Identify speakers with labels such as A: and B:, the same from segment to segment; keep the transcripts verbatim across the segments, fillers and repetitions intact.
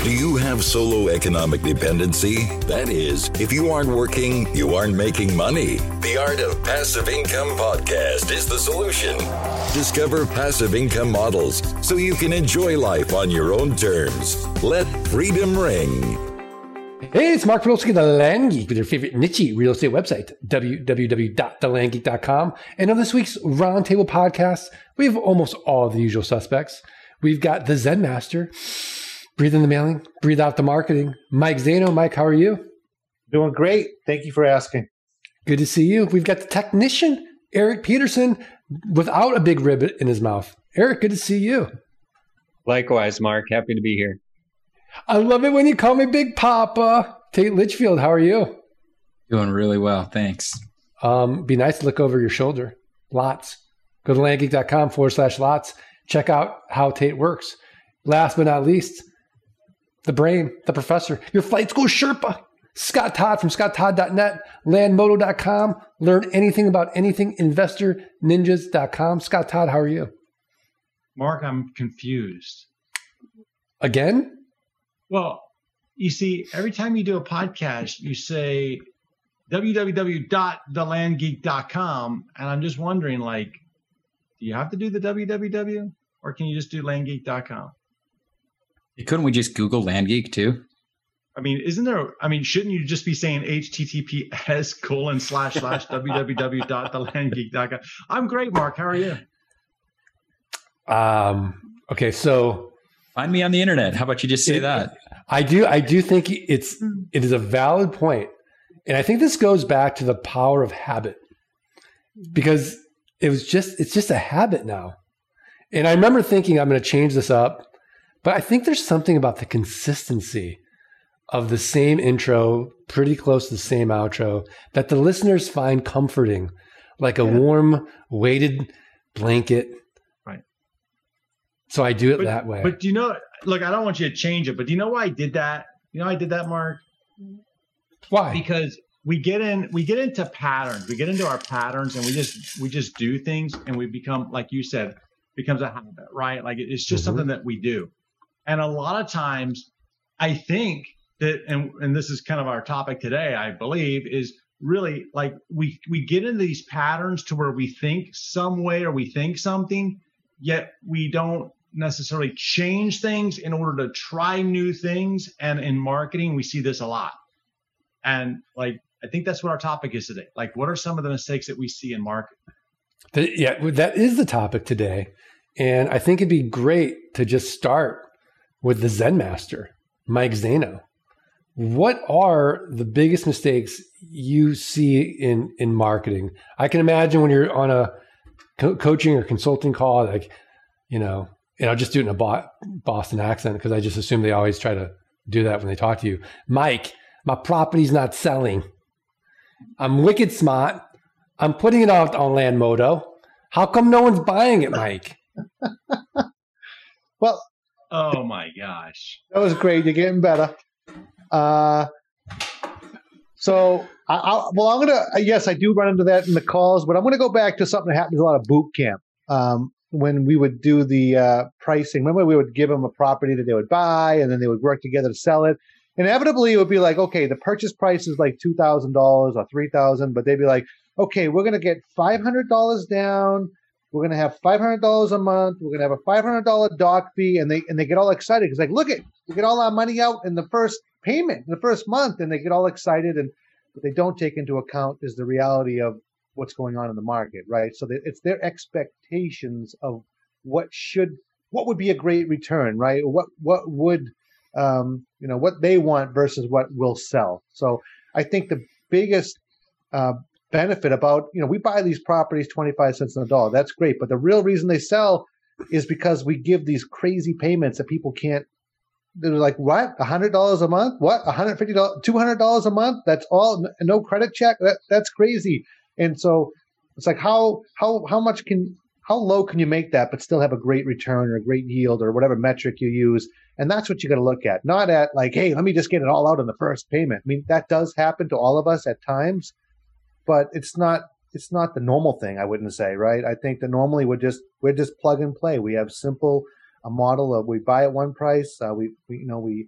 A: Do you have solo economic dependency? That is, if you aren't working, you aren't making money. The Art of Passive Income podcast is the solution. Discover passive income models so you can enjoy life on your own terms. Let freedom ring.
B: Hey, it's Mark Podolsky, the Land Geek, with your favorite niche real estate website, w w w dot the land geek dot com. And on this week's Roundtable podcast, we have almost all of the usual suspects. We've got the Zen Master, breathe in the mailing, breathe out the marketing, Mike Zaino. Mike, how are you?
C: Doing great. Thank you for asking.
B: Good to see you. We've got the technician, Eric Peterson, without a big rib in his mouth. Eric, good to see you.
D: Likewise, Mark. Happy to be here.
B: I love it when you call me Big Papa. Tate Litchfield, how are you?
E: Doing really well, thanks.
B: Um, be nice to look over your shoulder. Lots. Go to landgeek.com forward slash lots. Check out how Tate works. Last but not least, the brain, the professor, your flight school Sherpa, Scott Todd from scott todd dot net, landmodo dot com. Learn anything about anything, investor ninjas dot com. Scott Todd, how are you?
F: Mark, I'm confused.
B: Again?
F: Well, you see, every time you do a podcast, you say w w w dot the land geek dot com, and I'm just wondering, like, do you have to do the www, or can you just do land geek dot com?
E: Couldn't we just Google LandGeek too?
F: I mean, isn't there, I mean, shouldn't you just be saying H T T P S colon slash slash w w w dot the land geek dot com? I'm great, Mark. How are you?
B: Um, okay, so
E: find me on the internet. How about you just say
B: it,
E: that?
B: I do, I do think it's, it is a valid point. And I think this goes back to the power of habit, because it was just, it's just a habit now. And I remember thinking, I'm going to change this up, but I think there's something about the consistency of the same intro, pretty close to the same outro, that the listeners find comforting, like a yeah. warm, weighted blanket.
F: Right.
B: So I do it
F: but,
B: that way.
F: But do you know, look, I don't want you to change it, but do you know why I did that? You know, I did that, Mark.
B: Why?
F: Because we get in, we get into patterns. We get into our patterns, and we just, we just do things, and we become, like you said, becomes a habit, right? Like it's just mm-hmm. something that we do. And a lot of times, I think that, and and this is kind of our topic today, I believe, is really like we we get into these patterns to where we think some way or we think something, yet we don't necessarily change things in order to try new things. And in marketing, we see this a lot. And like, I think that's what our topic is today. Like, what are some of the mistakes that we see in marketing?
B: The, yeah, that is the topic today. And I think it'd be great to just start with the Zen Master, Mike Zaino. What are the biggest mistakes you see in, in marketing? I can imagine when you're on a co- coaching or consulting call, like, you know, and I'll just do it in a Bo- Boston accent because I just assume they always try to do that when they talk to you. Mike, my property's not selling. I'm wicked smart. I'm putting it out on Landmodo. How come no one's buying it, Mike?
C: Well,
F: oh my gosh,
C: that was great. You're getting better. Uh, so, I, I, well, I'm gonna. Yes, I do run into that in the calls, but I'm gonna go back to something that happens a lot of boot camp. Um, when we would do the uh, pricing, remember we would give them a property that they would buy, and then they would work together to sell it. Inevitably, it would be like, okay, the purchase price is like two thousand dollars or three thousand dollars, but they'd be like, okay, we're gonna get five hundred dollars down. We're going to have five hundred dollars a month. We're going to have a five hundred dollars doc fee. And they and they get all excited because, like, look at, we get all our money out in the first payment, in the first month. And they get all excited. And what they don't take into account is the reality of what's going on in the market, right? So that it's their expectations of what should, what would be a great return, right? What, what would, um, you know, what they want versus what will sell. So I think the biggest uh, benefit about, you know, we buy these properties twenty-five cents on the dollar. That's great. But the real reason they sell is because we give these crazy payments that people can't, they're like, what? one hundred dollars a month? What? one hundred fifty dollars, two hundred dollars a month? That's all, no credit check? That, that's crazy. And so it's like, how, how, how much can, how low can you make that, but still have a great return or a great yield or whatever metric you use? And that's what you got to look at. Not at like, hey, let me just get it all out in the first payment. I mean, that does happen to all of us at times. But it's not it's not the normal thing, I wouldn't say, right? I think that normally we're just we're just plug and play. We have simple a model of we buy at one price, uh, we, we you know we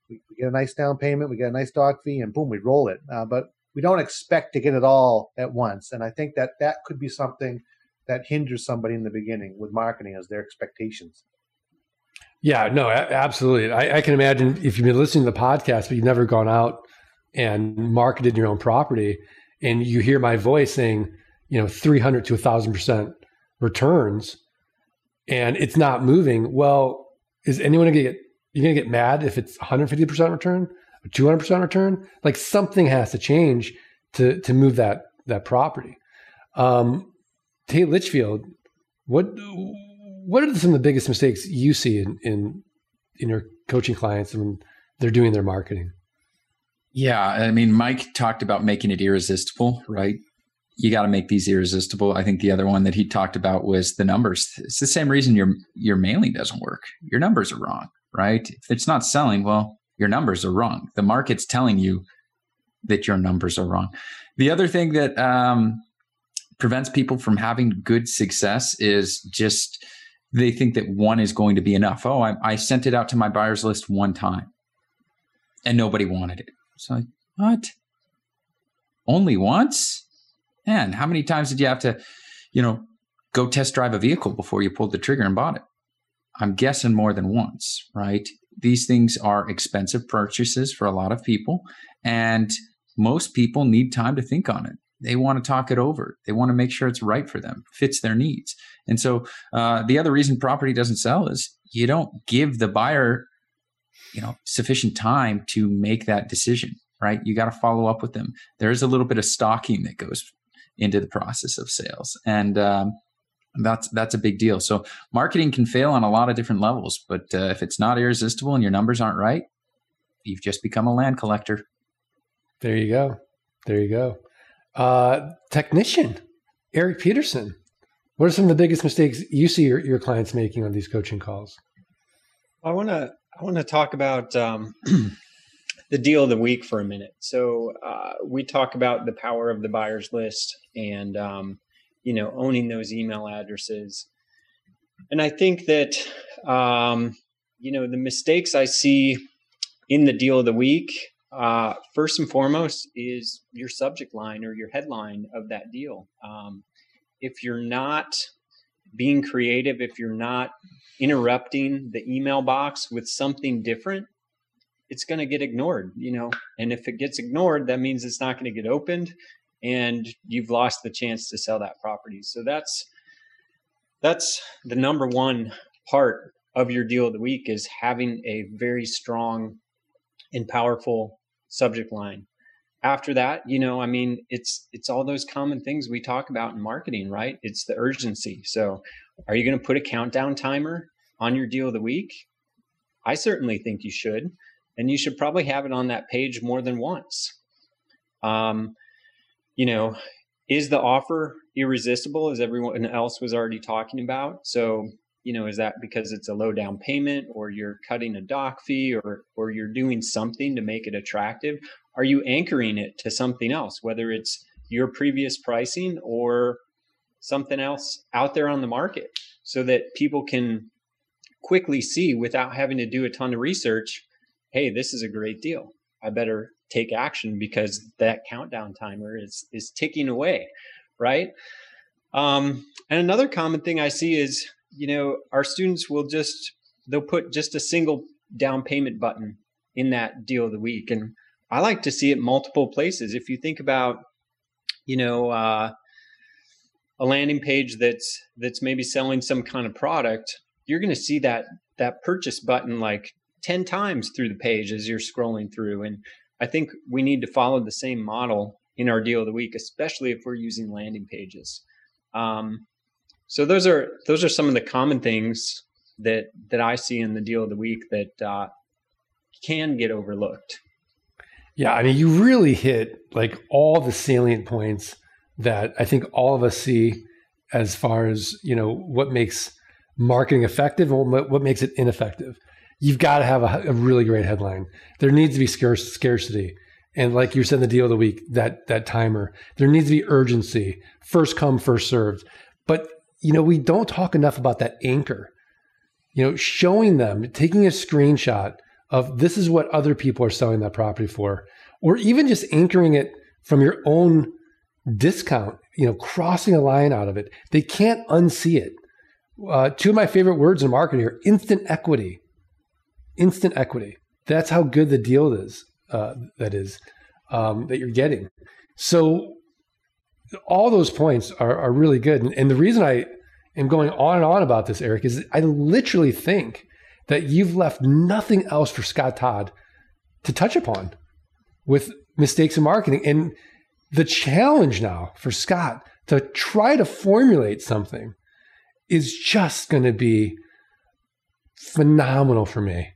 C: We, we get a nice down payment, we get a nice dog fee, and boom, we roll it. Uh, but we don't expect to get it all at once. And I think that that could be something that hinders somebody in the beginning with marketing as their expectations.
B: Yeah, no, a- absolutely. I, I can imagine if you've been listening to the podcast, but you've never gone out and marketed your own property, and you hear my voice saying, you know, three hundred to a thousand percent returns, and it's not moving. Well, is anyone going to get, you're going to get mad if it's one hundred fifty percent return, or two hundred percent return? Like something has to change to, to move that, that property. Um, Tate Litchfield, what, what are some of the biggest mistakes you see in, in, in your coaching clients when they're doing their marketing?
E: Yeah. I mean, Mike talked about making it irresistible, right? You got to make these irresistible. I think the other one that he talked about was the numbers. It's the same reason your, your mailing doesn't work. Your numbers are wrong, right? If it's not selling, well, your numbers are wrong. The market's telling you that your numbers are wrong. The other thing that um, prevents people from having good success is just they think that one is going to be enough. Oh, I, I sent it out to my buyers list one time and nobody wanted it. So like, what? Only once? Man, how many times did you have to, you know, go test drive a vehicle before you pulled the trigger and bought it? I'm guessing more than once, right? These things are expensive purchases for a lot of people, and most people need time to think on it. They want to talk it over. They want to make sure it's right for them, fits their needs. And so uh, the other reason property doesn't sell is you don't give the buyer, you know, sufficient time to make that decision, right? You got to follow up with them. There is a little bit of stalking that goes into the process of sales, and um, that's that's a big deal. So marketing can fail on a lot of different levels, but uh, if it's not irresistible and your numbers aren't right, you've just become a land collector.
B: There you go. There you go. Uh, technician, Eric Peterson. What are some of the biggest mistakes you see your, your clients making on these coaching calls?
G: I want to I want to talk about um, the deal of the week for a minute. So uh, we talk about the power of the buyer's list and um, you know, owning those email addresses. And I think that um, you know, the mistakes I see in the deal of the week, uh, first and foremost, is your subject line or your headline of that deal. Um, if you're not being creative, if you're not interrupting the email box with something different, it's going to get ignored, you know, and if it gets ignored, that means it's not going to get opened and you've lost the chance to sell that property. So that's, that's the number one part of your deal of the week, is having a very strong and powerful subject line. After that, you know, I mean, it's, it's all those common things we talk about in marketing, right? It's the urgency. So are you going to put a countdown timer on your deal of the week? I certainly think you should. And you should probably have it on that page more than once. Um, you know, is the offer irresistible, as everyone else was already talking about? So, you know, is that because it's a low down payment, or you're cutting a doc fee, or or you're doing something to make it attractive? Are you anchoring it to something else, whether it's your previous pricing or something else out there on the market, so that people can quickly see without having to do a ton of research, hey, this is a great deal. I better take action because that countdown timer is is ticking away, right? Um, and another common thing I see is, you know, our students will just, they'll put just a single down payment button in that deal of the week. And I like to see it multiple places. If you think about, you know, uh, a landing page that's that's maybe selling some kind of product, you're going to see that that purchase button like ten times through the page as you're scrolling through. And I think we need to follow the same model in our deal of the week, especially if we're using landing pages. Um, so those are those are some of the common things that that I see in the deal of the week that uh, can get overlooked.
B: Yeah, I mean, you really hit like all the salient points that I think all of us see as far as, you know, what makes marketing effective and what, what makes it ineffective. You've got to have a, a really great headline. There needs to be scarce, scarcity. And like you said in the deal of the week, that that timer, there needs to be urgency, first come, first served. But, you know, we don't talk enough about that anchor, you know, showing them, taking a screenshot of this is what other people are selling that property for, or even just anchoring it from your own discount, you know, crossing a line out of it. They can't unsee it. Uh, two of my favorite words in marketing are instant equity. Instant equity. That's how good the deal is, uh, that is, um, that you're getting. So all those points are, are really good. And, and the reason I am going on and on about this, Eric, is I literally think that you've left nothing else for Scott Todd to touch upon with mistakes in marketing. And the challenge now for Scott to try to formulate something is just going to be phenomenal for me.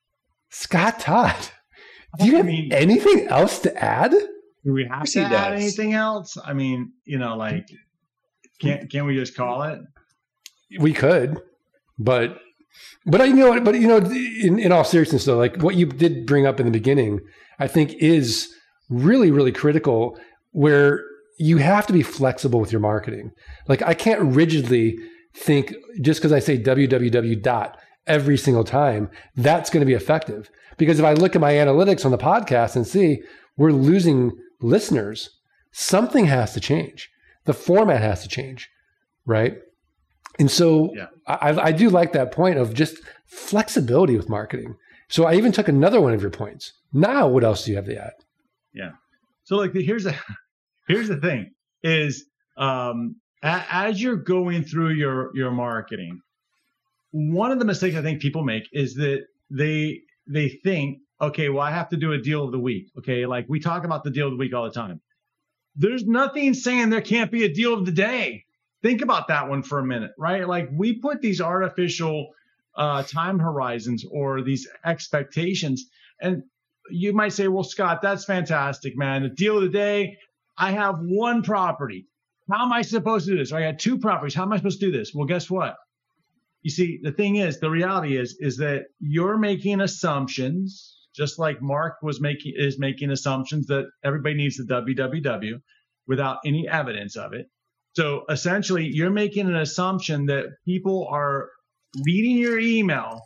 B: Scott Todd, do you have I mean, anything else to add?
F: Do we have to add anything else? I mean, you know, like, can't can't we just call it?
B: We could, but but I you know but you know in, in all seriousness though, like what you did bring up in the beginning, I think is really really critical, where you have to be flexible with your marketing. Like I can't rigidly think just because I say www dot every single time that's going to be effective, because if I look at my analytics on the podcast and see we're losing listeners, something has to change. The format has to change, right? And so yeah. I, I do like that point of just flexibility with marketing. So I even took another one of your points. Now, what else do you have to add?
F: Yeah. So like the, here's the here's the thing is um, a, as you're going through your your marketing, one of the mistakes I think people make is that they they think, okay, well, I have to do a deal of the week. Okay, like we talk about the deal of the week all the time. There's nothing saying there can't be a deal of the day. Think about that one for a minute, right? Like we put these artificial uh, time horizons or these expectations, and you might say, well, Scott, that's fantastic, man. The deal of the day, I have one property. How am I supposed to do this? Or I got two properties. How am I supposed to do this? Well, guess what? You see, the thing is, the reality is, is that you're making assumptions, just like Mark was making, is making assumptions that everybody needs the W W W without any evidence of it. So essentially, you're making an assumption that people are reading your email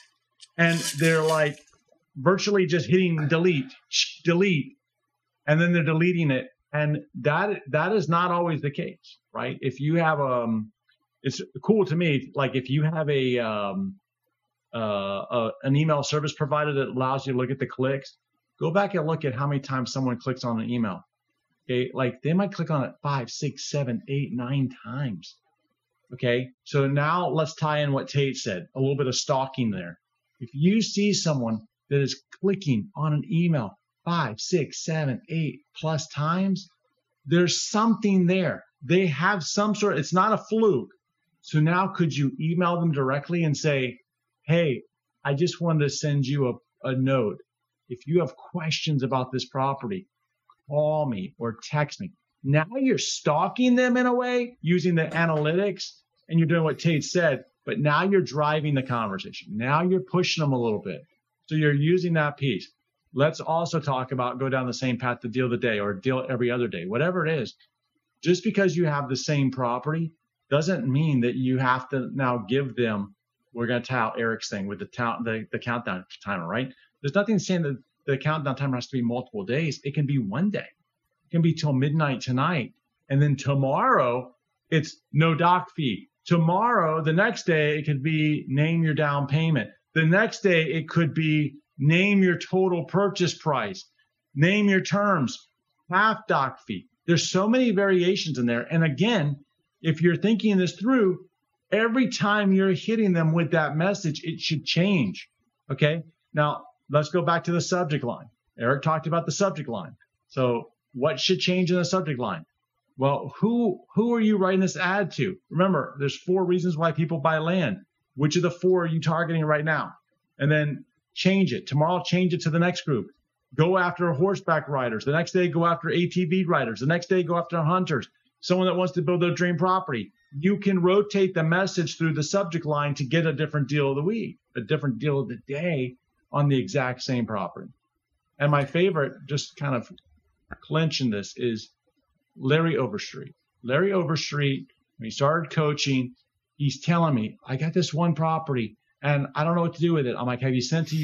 F: and they're like virtually just hitting delete, delete, and then they're deleting it. And that that is not always the case, right? If you have um it's cool to me, like if you have a, um, uh, a an email service provider that allows you to look at the clicks, go back and look at how many times someone clicks on an email. Okay, like they might click on it five, six, seven, eight, nine times. Okay, so now let's tie in what Tate said, a little bit of stalking there. If you see someone that is clicking on an email five, six, seven, eight plus times, there's something there. They have some sort, it's not a fluke. So now could you email them directly and say, hey, I just wanted to send you a, a note. If you have questions about this property, call me or text me. Now you're stalking them in a way using the analytics, and you're doing what Tate said, but now you're driving the conversation. Now you're pushing them a little bit. So you're using that piece. Let's also talk about go down the same path, the deal of the day or deal every other day, whatever it is. Just because you have the same property doesn't mean that you have to now give them, we're going to tout Eric's thing with the, tout, the the countdown timer, right? There's nothing saying that the countdown timer has to be multiple days. It can be one day. It can be till midnight tonight. And then tomorrow, it's no doc fee. Tomorrow, the next day, it could be name your down payment. The next day, it could be name your total purchase price, name your terms, half doc fee. There's so many variations in there. And again, if you're thinking this through, every time you're hitting them with that message, it should change. Okay. Now let's go back to the subject line. Eric talked about the subject line. So what should change in the subject line? Well, who, who are you writing this ad to? Remember, there's four reasons why people buy land. Which of the four are you targeting right now? And then change it. Tomorrow, change it to the next group. Go after horseback riders. The next day, go after A T V riders. The next day, go after hunters. Someone that wants to build their dream property. You can rotate the message through the subject line to get a different deal of the week, a different deal of the day on the exact same property. And my favorite, just kind of clinching this, is Larry Overstreet. Larry Overstreet, when he started coaching, he's telling me, I got this one property and I don't know what to do with it. I'm like, have you sent to your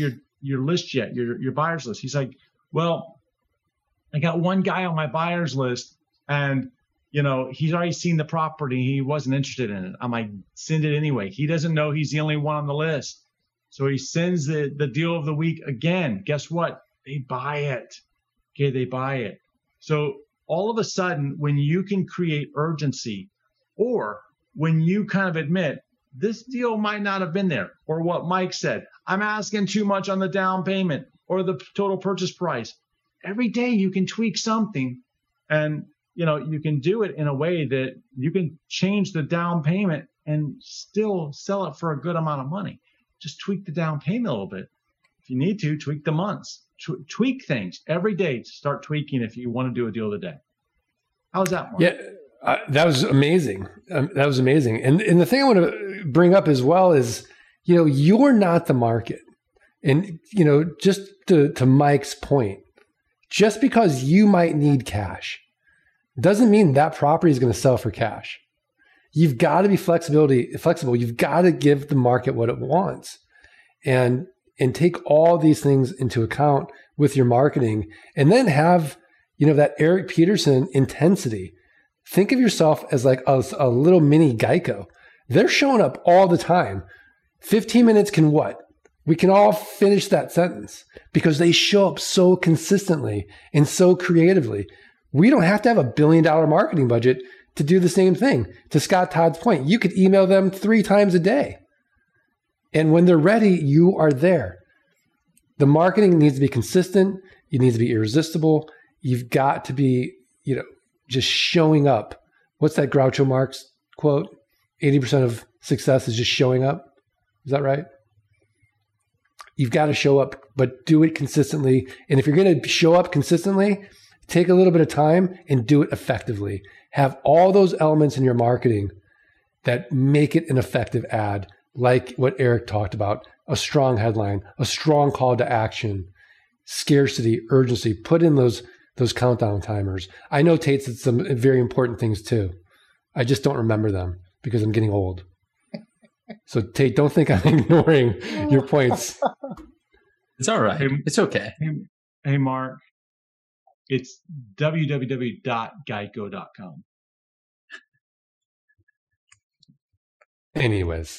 F: your list yet, your your buyers list. He's like, well, I got one guy on my buyers list, and you know, he's already seen the property. He wasn't interested in it. I'm like, send it anyway. He doesn't know he's the only one on the list. So he sends the, the deal of the week again. Guess what? They buy it. Okay, they buy it. So all of a sudden, when you can create urgency, or when you kind of admit, this deal might not have been there, or what Mike said, I'm asking too much on the down payment or the total purchase price. Every day you can tweak something, and you know, you can do it in a way that you can change the down payment and still sell it for a good amount of money. Just tweak the down payment a little bit. If you need to, tweak the months, T- tweak things every day. Start tweaking if you want to do a deal today. How's that, Mark?
B: Yeah, uh, that was amazing. Um, that was amazing. And and the thing I want to bring up as well is, you know, you're not the market. And, you know, just to, to Mike's point, just because you might need cash doesn't mean that property is going to sell for cash. You've got to be flexibility, flexible. You've got to give the market what it wants, and and take all these things into account with your marketing, and then have, you know, that Eric Peterson intensity. Think of yourself as like a, a little mini Geico. They're showing up all the time. fifteen minutes can what? We can all finish that sentence because they show up so consistently and so creatively. We don't have to have a billion dollar marketing budget to do the same thing. To Scott Todd's point, you could email them three times a day. And when they're ready, you are there. The marketing needs to be consistent. It needs to be irresistible. You've got to be, you know, just showing up. What's that Groucho Marx quote? eighty percent of success is just showing up. Is that right? You've got to show up, but do it consistently. And if you're going to show up consistently, take a little bit of time and do it effectively. Have all those elements in your marketing that make it an effective ad, like what Eric talked about, a strong headline, a strong call to action, scarcity, urgency. Put in those, those countdown timers. I know Tate said some very important things too. I just don't remember them because I'm getting old. So Tate, don't think I'm ignoring your points.
E: It's all right.
F: Hey,
E: it's okay.
F: Hey, hey, Mark. It's w w w dot geico dot com.
B: Anyways,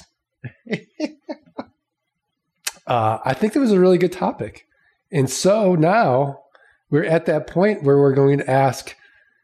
B: uh, I think it was a really good topic. And so now we're at that point where we're going to ask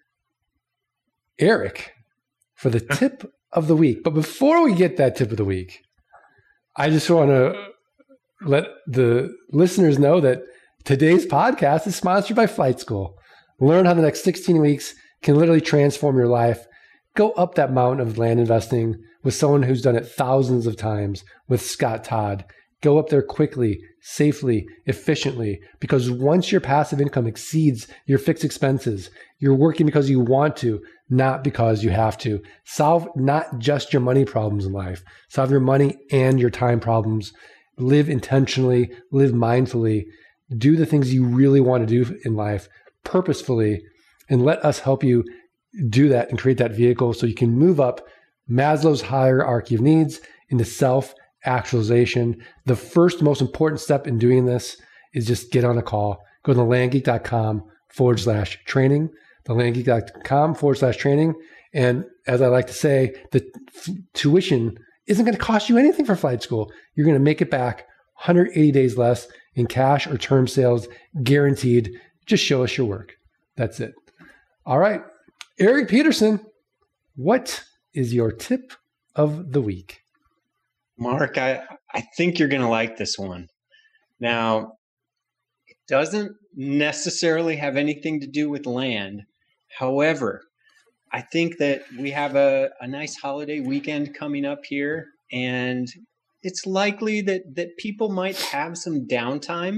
B: Eric for the tip of the week. But before we get that tip of the week, I just want to let the listeners know that today's podcast is sponsored by Flight School. Learn how the next sixteen weeks can literally transform your life. Go up that mountain of land investing with someone who's done it thousands of times with Scott Todd. Go up there quickly, safely, efficiently, because once your passive income exceeds your fixed expenses, you're working because you want to, not because you have to. Solve not just your money problems in life, solve your money and your time problems. Live intentionally, live mindfully, do the things you really want to do in life purposefully, and let us help you do that and create that vehicle so you can move up Maslow's hierarchy of needs into self-actualization. The first most important step in doing this is just get on a call. Go to thelandgeek.com forward slash training, thelandgeek.com forward slash training. And as I like to say, the f- tuition isn't going to cost you anything for Flight School. You're going to make it back one hundred eighty days less in cash or term sales, guaranteed. Just show us your work. That's it. All right. Eric Peterson, what is your tip of the week?
G: Mark, I, I think you're going to like this one. Now, it doesn't necessarily have anything to do with land. However, I think that we have a, a nice holiday weekend coming up here, and it's likely that, that people might have some downtime.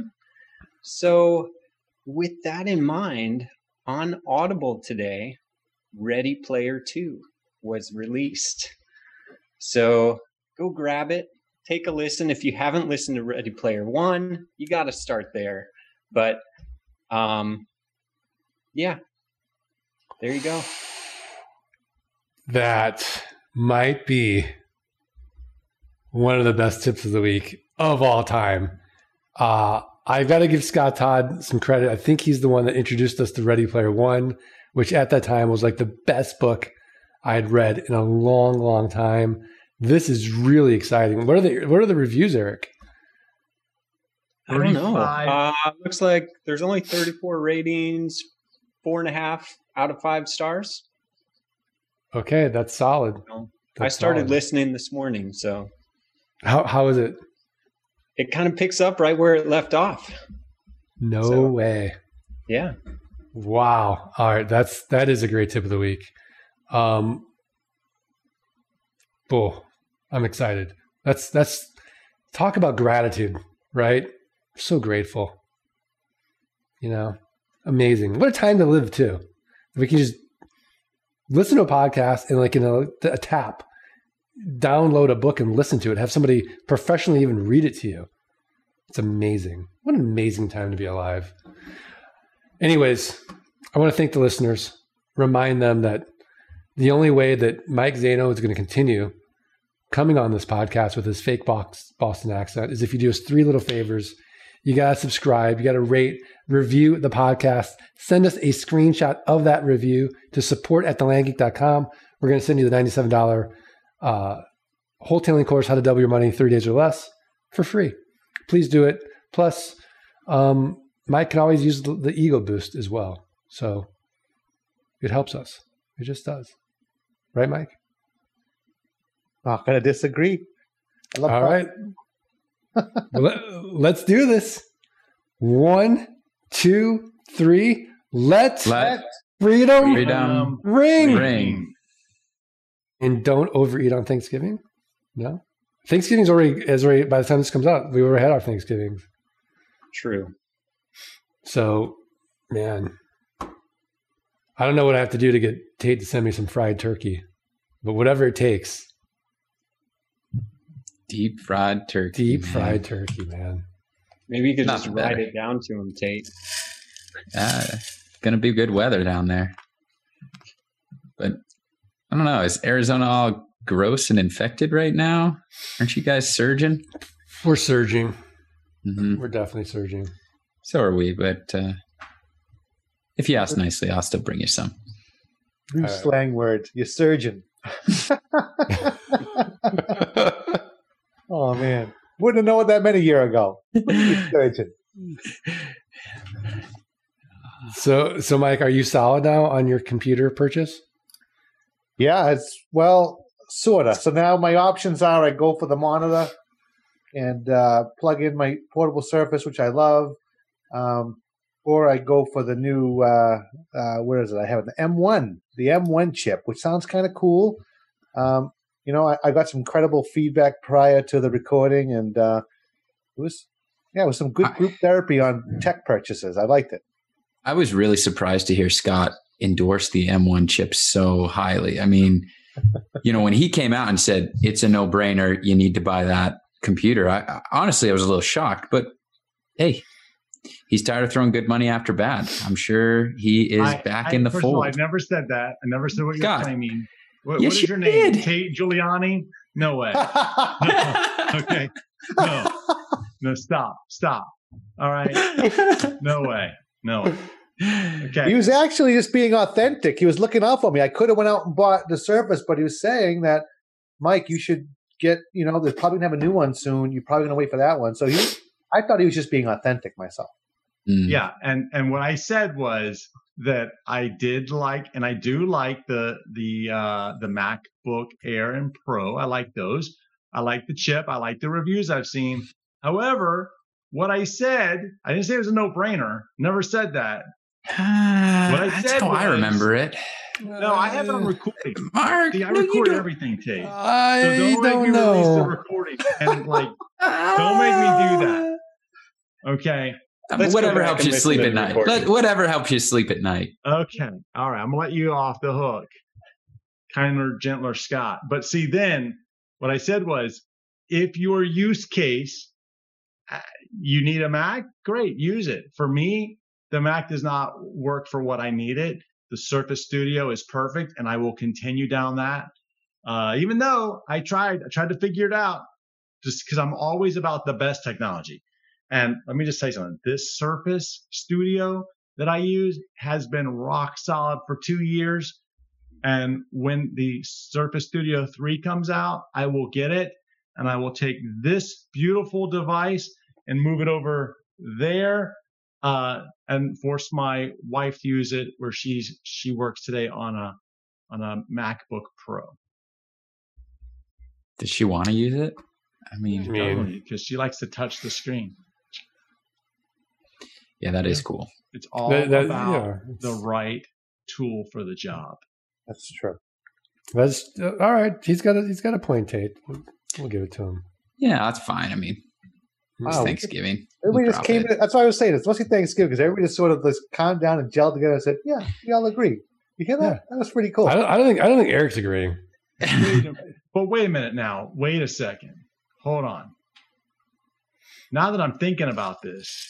G: So with that in mind, on Audible today, Ready Player two was released. So go grab it, take a listen. If you haven't listened to Ready Player one, you got to start there. But um, yeah, there you go.
B: That might be one of the best tips of the week of all time. Uh, I've got to give Scott Todd some credit. I think he's the one that introduced us to Ready Player One, which at that time was like the best book I had read in a long, long time. This is really exciting. What are the what are the reviews, Eric?
G: I don't know. Uh, looks like there's only thirty-four ratings, four and a half out of five stars.
B: Okay, that's solid.
G: That's
B: I
G: started
B: solid.
G: listening this morning, so
B: how how is it?
G: It kind of picks up right where it left off.
B: No
G: so,
B: way.
G: Yeah.
B: Wow. All right, that's that is a great tip of the week. Um, oh, I'm excited. That's that's talk about gratitude, right? So grateful. You know, amazing. What a time to live too. If we can just listen to a podcast and like in a, a tap, download a book and listen to it. Have somebody professionally even read it to you. It's amazing. What an amazing time to be alive. Anyways, I want to thank the listeners. Remind them that the only way that Mike Zaino is going to continue coming on this podcast with his fake Boston accent is if you do us three little favors. You got to subscribe. You got to rate, review the podcast. Send us a screenshot of that review to support at the land geek dot com. We're going to send you the ninety-seven dollars uh, wholesaling course, How to Double Your Money in thirty days or less, for free. Please do it. Plus, um, Mike can always use the, the ego boost as well. So it helps us. It just does. Right, Mike?
C: Not going to disagree. I love
B: All
C: that.
B: right. Let, let's do this. One, two, three. Let's
E: Let
B: freedom,
E: freedom
B: ring.
E: ring.
B: And don't overeat on Thanksgiving. No, Thanksgiving's already is already. By the time this comes out, we already had our Thanksgivings.
G: True.
B: So, man, I don't know what I have to do to get Tate to send me some fried turkey, but whatever it takes.
E: Deep fried turkey.
B: Deep
E: man.
B: fried turkey, man.
G: Maybe you could just
E: Nothing
G: write
E: better.
G: it down to him, Tate.
E: Uh, gonna be good weather down there. But I don't know. Is Arizona all gross and infected right now? Aren't you guys surging?
B: We're surging.
E: Mm-hmm.
B: We're definitely surging.
E: So are we. But uh, if you ask nicely, I'll still bring you some.
C: New
B: All right.
C: slang words. You're surgeon. Oh, man. Wouldn't have known what that meant a year ago. You're surgeon.
B: So, so Mike, are you solid now on your computer purchase?
C: Yeah, it's, well, sort of. So now my options are I go for the monitor and uh, plug in my portable Surface, which I love, um, or I go for the new, uh, uh, where is it? I have it, the M one, the M one chip, which sounds kind of cool. Um, you know, I, I got some incredible feedback prior to the recording, and uh, it was, yeah, it was some good group therapy on tech purchases. I liked it.
E: I was really surprised to hear Scott endorse the M one chip so highly. I mean, you know, when he came out and said it's a no-brainer, you need to buy that computer. I, I honestly, I was a little shocked, but hey, he's tired of throwing good money after bad. I'm sure he is
F: I,
E: back
F: I,
E: in the
F: first
E: fold.
F: Of all, I never said that. I never said what you're
E: God.
F: claiming. What,
E: Yes,
F: what is
E: you
F: your name?
E: did.
F: Tate Giuliani? No way. No. Okay. No. No, stop. Stop. All right. No way. No way. Okay.
C: He was actually just being authentic. He was looking out for me. I could have went out and bought the Surface, but he was saying that, Mike, you should get, you know, they're probably going to have a new one soon. You're probably going to wait for that one. So he, I thought he was just being authentic myself.
E: Mm.
F: Yeah, and and what I said was that I did like, and I do like the the uh, the MacBook Air and Pro. I like those. I like the chip. I like the reviews I've seen. However, what I said, I didn't say it was a no-brainer. Never said that.
E: Ah,
F: What I
E: that's
F: said
E: how I
F: was-
E: rememit. it.
F: No, I have it on recording.
E: Mark,
F: See, I
E: what are you
F: record
E: doing?
F: everything, Tate.
B: I
F: So don't,
B: don't
F: make me release the
B: know.
F: recording and like, don't make me do that. Okay.
E: Uh,
G: Let's go
E: whatever
G: back
E: helps
G: and
E: you
G: listen
E: sleep
G: to
E: at
G: the
E: night.
G: recording.
E: Let, whatever helps you sleep at night.
F: Okay. All right. I'm going to let you off the hook. Kinder, gentler Scott. But see, then what I said was if your use case, uh, you need a Mac, great, use it. For me, the Mac does not work for what I need it. The Surface Studio is perfect, and I will continue down that. Uh, even though I tried, I tried to figure it out just because I'm always about the best technology. And let me just say something. This Surface Studio that I use has been rock solid for two years. And when the Surface Studio three comes out, I will get it and I will take this beautiful device and move it over there uh, and force my wife to use it where she's she works today on a on a MacBook Pro.
E: Does she want to use it? I mean,
F: Totally, because she likes to touch the screen.
E: yeah, that is cool.
F: It's all
B: That- that-
F: about
B: yeah,
F: the
B: it's-
F: right tool for the job.
C: That's true.
B: That's uh, all right. He's got a he's got a point, Tate. We'll, we'll give it to him.
E: Yeah, that's fine. I mean, it's
C: Wow.
E: Thanksgiving.
C: Everybody
E: We'll
C: just
E: drop
C: came
E: it.
C: in. That's why I was saying it's mostly Thanksgiving because everybody just sort of just calmed down and gelled together and said, "Yeah, we all agree." You hear that?
B: Yeah.
C: That was pretty cool.
B: I don't, I don't think I don't think Eric's agreeing.
F: Wait a- but wait a minute now. Wait a second. Hold on. Now that I'm thinking about this,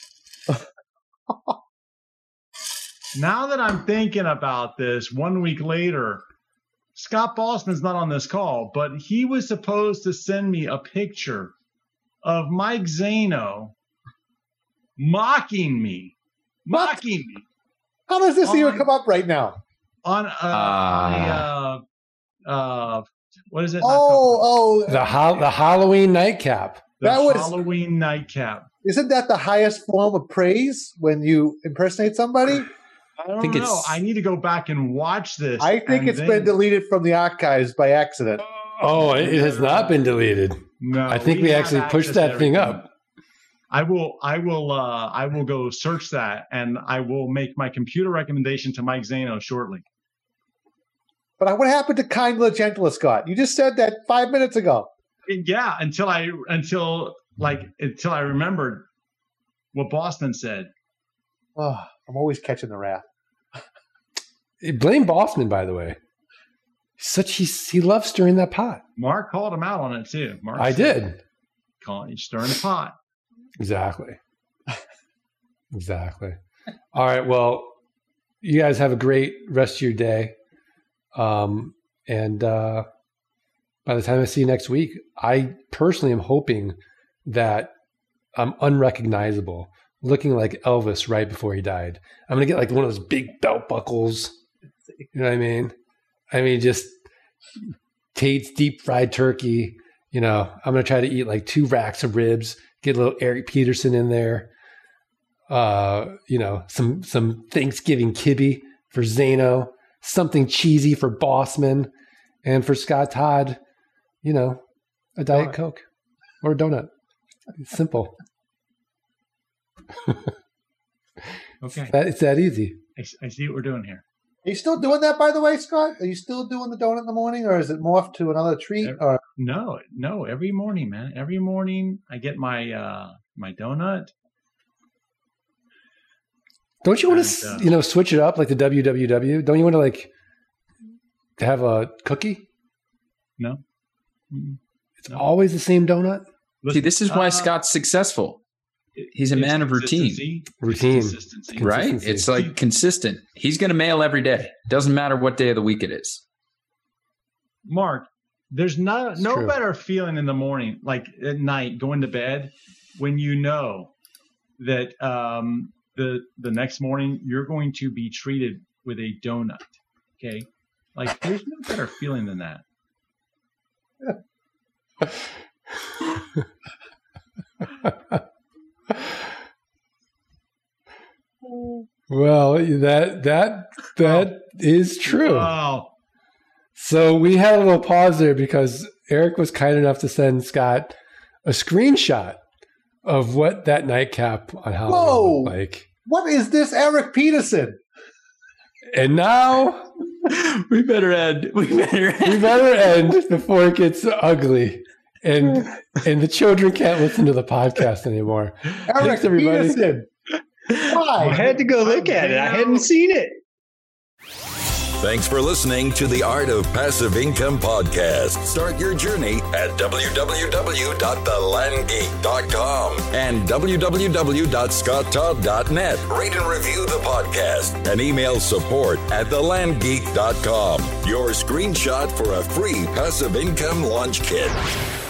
F: now that I'm thinking about this, one week later, Scott Bossman's not on this call, but he was supposed to send me a picture of Mike Zano mocking me,
C: What?
F: mocking me
C: How does this even
F: on-
C: come up right now?
F: on uh,
E: Ah.
F: a, uh, uh, what is it?
C: Oh, oh,
B: The ho- the Halloween nightcap.
F: the
C: that was-
F: Halloween nightcap.
C: isn't that the highest form of praise when you impersonate somebody?
F: I don't
E: think
F: know.
E: it's-
F: I need to go back and watch this.
C: I think
F: and
C: it's
F: then-
C: been deleted from the archives by accident.
B: Oh, it has not been deleted.
F: No,
B: I think we,
F: have
B: actually pushed
F: access to
B: that thing
F: everything.
B: up.
F: I will. I will. Uh, I will go search that, and I will make my computer recommendation to Mike Zano shortly.
C: But what happened to kind, the gentle, Scott? You just said that five minutes ago.
F: And yeah, until I until like until I remembered what Boston said.
C: Oh, I'm always catching the wrath.
B: Blame Bossman, by the way. Such he he loves stirring that pot.
F: Mark called him out on it too. Mark
B: I
F: said,
B: did.
F: Call you stirring the pot.
B: Exactly. Exactly. All right. Well, you guys have a great rest of your day. Um, and uh, by the time I see you next week, I personally am hoping that I'm unrecognizable, looking like Elvis right before he died. I'm going to get like one of those big belt buckles. You know what I mean? I mean, just Tate's deep fried turkey. You know, I'm going to try to eat like two racks of ribs, get a little Eric Peterson in there. Uh, you know, some some Thanksgiving kibbe for Zano, something cheesy for Bossman, and for Scott Todd, you know, a Diet
C: Donut.
B: Coke or a donut. It's simple.
F: Okay,
B: That, it's that easy.
F: I, I see what we're doing here.
C: Are you still doing that, by the way, Scott? Are you still doing the donut in the morning, or is it morphed to another treat?
F: Yep.
C: Or
F: No, no. Every morning, man. Every morning, I get my uh my donut.
B: Don't you want
F: And,
B: to,
F: uh,
B: you know, switch it up like the W W W? Don't you want to like have a cookie?
F: No. Mm,
B: It's
F: no.
B: always the same donut.
E: See,
F: Listen,
E: this is why
F: uh,
E: Scott's successful,
F: it-
E: he's a
F: it's
E: man of routine.
F: consistency. It's
B: Routine.
F: consistency.
E: right?
B: Consistency.
E: It's like consistent. He's going to mail every day. Doesn't matter what day of the week it is.
F: Mark, there's no
B: It's
F: no
B: true.
F: better feeling in the morning, like at night, going to bed, when you know that um, the the next morning you're going to be treated with a donut. Okay, like there's no better feeling than that.
B: Well, that that that is true.
F: Wow.
B: So we had a little pause there because Eric was kind enough to send Scott a screenshot of what that nightcap on Halloween
C: Whoa.
B: looked like.
C: what is this, Eric Peterson?
B: And now
E: we better end. We better end.
B: we better end before it gets ugly. And and the children can't listen to the podcast anymore.
C: Eric
B: Thanks, everybody.
C: Peterson. Why?
G: I had to go look at it. I hadn't seen it.
A: Thanks for listening to the Art of Passive Income podcast. Start your journey at w w w dot the land geek dot com and w w w dot scott todd dot net. Rate and review the podcast and email support at the land geek dot com. Your screenshot for a free passive income launch kit.